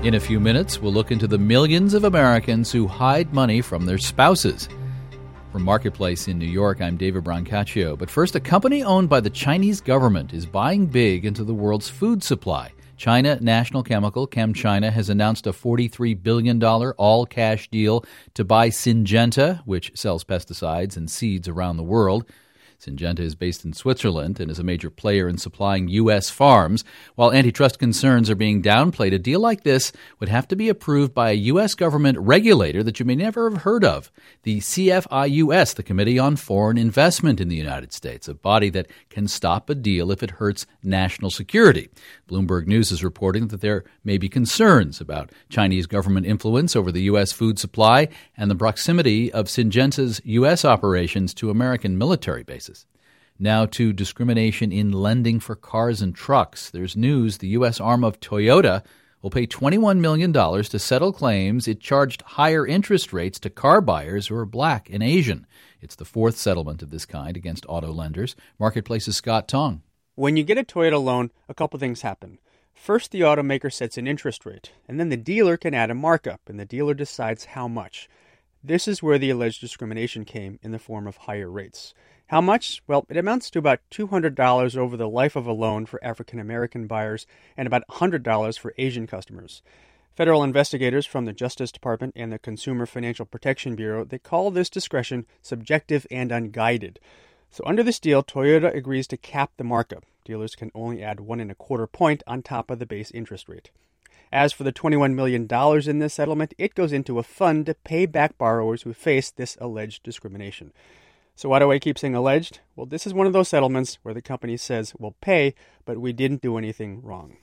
In a few minutes, we'll look into the millions of Americans who hide money from their spouses. From Marketplace in New York, I'm David Brancaccio. But first, a company owned by the Chinese government is buying big into the world's food supply. China National Chemical, ChemChina, has announced a $43 billion all-cash deal to buy Syngenta, which sells pesticides and seeds around the world. Syngenta is based in Switzerland and is a major player in supplying U.S. farms. While antitrust concerns are being downplayed, a deal like this would have to be approved by a U.S. government regulator that you may never have heard of, the CFIUS, the Committee on Foreign Investment in the United States, a body that can stop a deal if it hurts national security. Bloomberg News is reporting that there may be concerns about Chinese government influence over the U.S. food supply and the proximity of Syngenta's U.S. operations to American military bases. Now to discrimination in lending for cars and trucks. There's news the U.S. arm of Toyota will pay $21 million to settle claims it charged higher interest rates to car buyers who are black and Asian. It's the fourth settlement of this kind against auto lenders. Marketplace's Scott Tong. When you get a Toyota loan, a couple things happen. First, the automaker sets an interest rate, and then the dealer can add a markup, and the dealer decides how much. This is where the alleged discrimination came in the form of higher rates. How much? Well, it amounts to about $200 over the life of a loan for African-American buyers and about $100 for Asian customers. Federal investigators from the Justice Department and the Consumer Financial Protection Bureau, they call this discretion subjective and unguided. So under this deal, Toyota agrees to cap the markup. Dealers can only add 1.25 point on top of the base interest rate. As for the $21 million in this settlement, it goes into a fund to pay back borrowers who face this alleged discrimination. So why do I keep saying alleged? Well, this is one of those settlements where the company says we'll pay, but we didn't do anything wrong.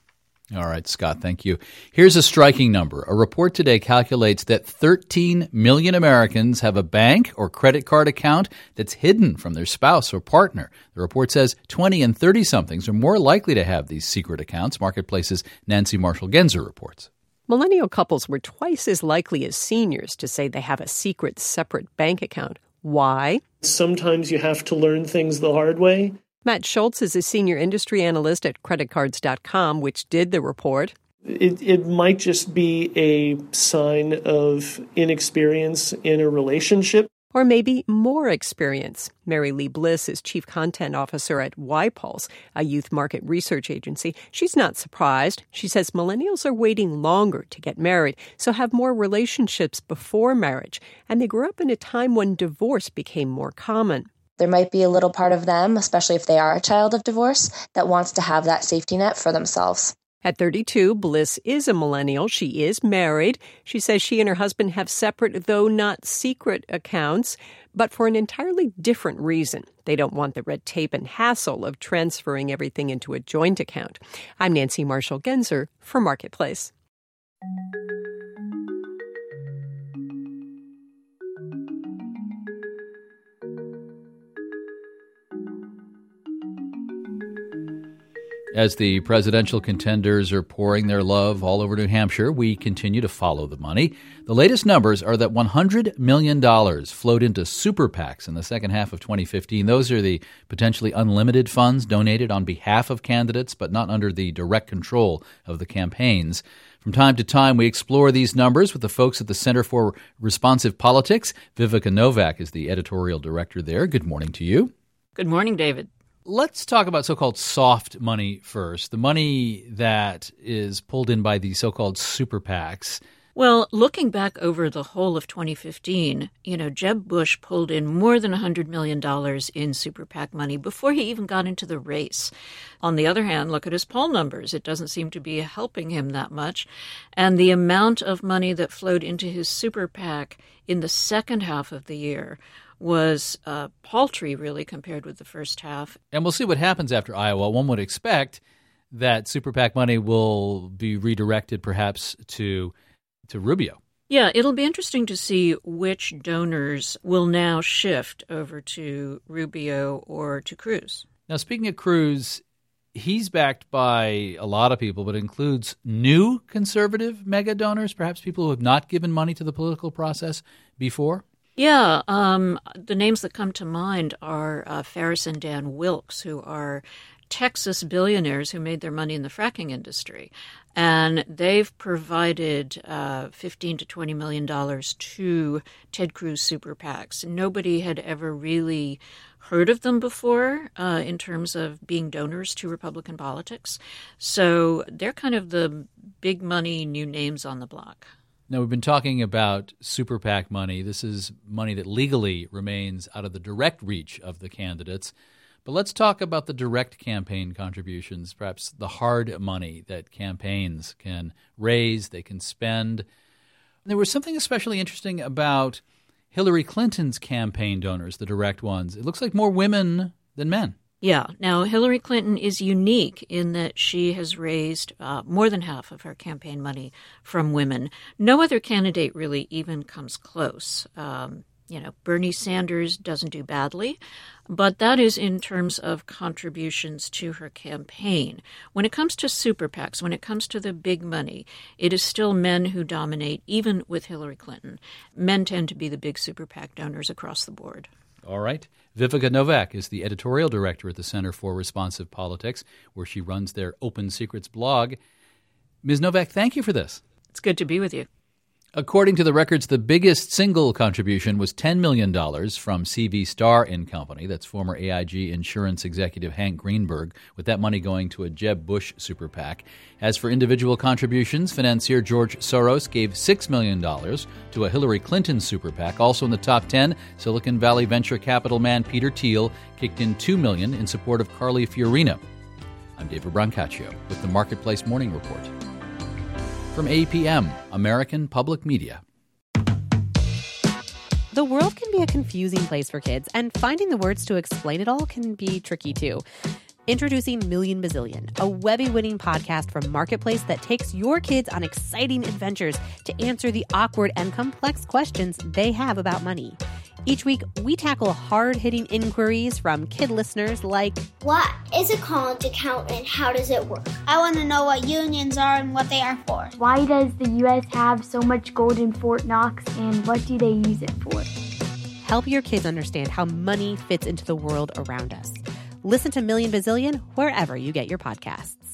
All right, Scott, thank you. Here's a striking number. A report today calculates that 13 million Americans have a bank or credit card account that's hidden from their spouse or partner. The report says 20 and 30-somethings are more likely to have these secret accounts. Marketplace's Nancy Marshall-Genzer reports. Millennial couples were twice as likely as seniors to say they have a secret, separate bank account. Why? Sometimes you have to learn things the hard way. Matt Schultz is a senior industry analyst at creditcards.com, which did the report. It might just be a sign of inexperience in a relationship. Or maybe more experience. Mary Lee Bliss is chief content officer at YPulse, a youth market research agency. She's not surprised. She says millennials are waiting longer to get married, so have more relationships before marriage. And they grew up in a time when divorce became more common. There might be a little part of them, especially if they are a child of divorce, that wants to have that safety net for themselves. At 32, Bliss is a millennial. She is married. She says she and her husband have separate, though not secret, accounts, but for an entirely different reason. They don't want the red tape and hassle of transferring everything into a joint account. I'm Nancy Marshall-Genzer for Marketplace. As the presidential contenders are pouring their love all over New Hampshire, we continue to follow the money. The latest numbers are that $100 million flowed into super PACs in the second half of 2015. Those are the potentially unlimited funds donated on behalf of candidates, but not under the direct control of the campaigns. From time to time, we explore these numbers with the folks at the Center for Responsive Politics. Viveka Novak is the editorial director there. Good morning to you. Good morning, David. Let's talk about so-called soft money first, the money that is pulled in by the so-called super PACs. Well, looking back over the whole of 2015, Jeb Bush pulled in more than $100 million in super PAC money before he even got into the race. On the other hand, look at his poll numbers. It doesn't seem to be helping him that much. And the amount of money that flowed into his super PAC in the second half of the year was paltry, really, compared with the first half. And we'll see what happens after Iowa. One would expect that super PAC money will be redirected perhaps to Rubio. Yeah, it'll be interesting to see which donors will now shift over to Rubio or to Cruz. Now, speaking of Cruz, he's backed by a lot of people, but includes new conservative mega donors, perhaps people who have not given money to the political process before? Yeah, the names that come to mind are Ferris and Dan Wilkes, who are Texas billionaires who made their money in the fracking industry. And they've provided $15 to $20 million to Ted Cruz super PACs. Nobody had ever really heard of them before in terms of being donors to Republican politics. So they're kind of the big money new names on the block. Now, we've been talking about super PAC money. This is money that legally remains out of the direct reach of the candidates. But let's talk about the direct campaign contributions, perhaps the hard money that campaigns can raise, they can spend. There was something especially interesting about Hillary Clinton's campaign donors, the direct ones. It looks like more women than men. Yeah. Now, Hillary Clinton is unique in that she has raised more than half of her campaign money from women. No other candidate really even comes close. Bernie Sanders doesn't do badly, but that is in terms of contributions to her campaign. When it comes to super PACs, when it comes to the big money, it is still men who dominate, even with Hillary Clinton. Men tend to be the big super PAC donors across the board. All right. Viveka Novak is the editorial director at the Center for Responsive Politics, where she runs their Open Secrets blog. Ms. Novak, thank you for this. It's good to be with you. According to the records, the biggest single contribution was $10 million from CV Starr & Company. That's former AIG insurance executive Hank Greenberg, with that money going to a Jeb Bush super PAC. As for individual contributions, financier George Soros gave $6 million to a Hillary Clinton super PAC. Also in the top 10, Silicon Valley venture capital man Peter Thiel kicked in $2 million in support of Carly Fiorina. I'm David Brancaccio with the Marketplace Morning Report. From APM, American Public Media. The world can be a confusing place for kids, and finding the words to explain it all can be tricky too. Introducing Million Bazillion, a Webby-winning podcast from Marketplace that takes your kids on exciting adventures to answer the awkward and complex questions they have about money. Each week, we tackle hard-hitting inquiries from kid listeners like, what is a college account and how does it work? I want to know what unions are and what they are for. Why does the U.S. have so much gold in Fort Knox and what do they use it for? Help your kids understand how money fits into the world around us. Listen to Million Bazillion wherever you get your podcasts.